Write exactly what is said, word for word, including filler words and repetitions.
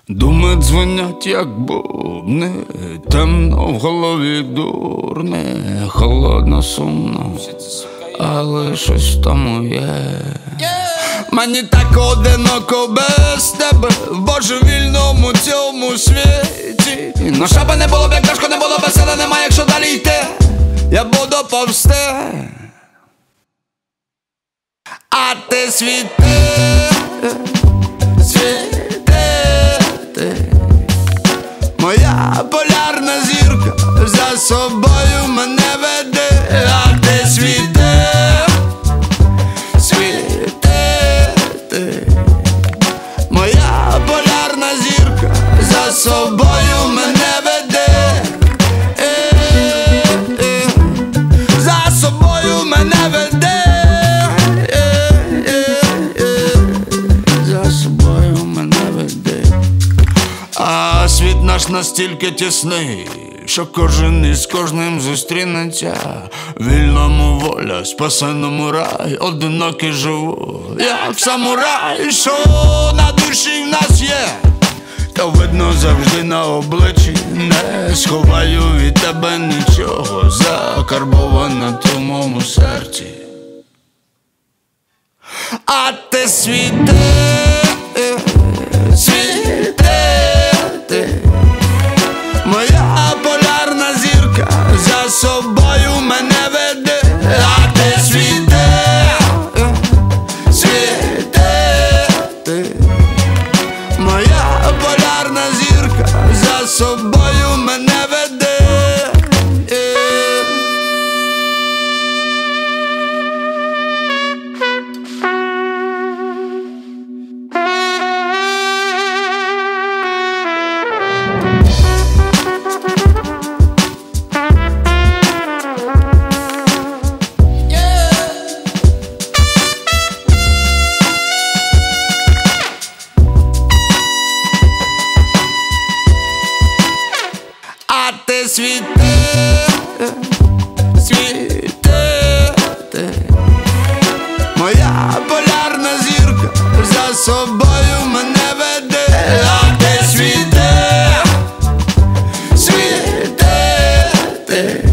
Думи дзвонять, як бубни, темно в голові дурне, холодно, сумно, але щось в тому є. Мені так одиноко без тебе в божевільному цьому світі. Но що би не було б, як тяжко не було, весело нема, якщо далі йти, я буду повсти. А ти світи, світи ти, моя полярна зірка, за собою мене веди. А ти світи, світи ти, моя полярна зірка, за собою мене веди. Е, е, за собою мене веди. А світ наш настільки тісний, що кожен із кожним зустрінеться. Вільному воля, спасеному рай, одинокий живу, як самурай. Що на душі в нас є, то видно завжди на обличчі. Не сховаю від тебе нічого, закарбовано в моєму серці. А ти світи, світи ти, моя полярна зірка, за собою мене веди. А ти світи, світи ти, моя полярна зірка, за собою мене веди. А ти світи, світи ти, моя полярна зірка, за собою мене веди. А ти світи, світи ти,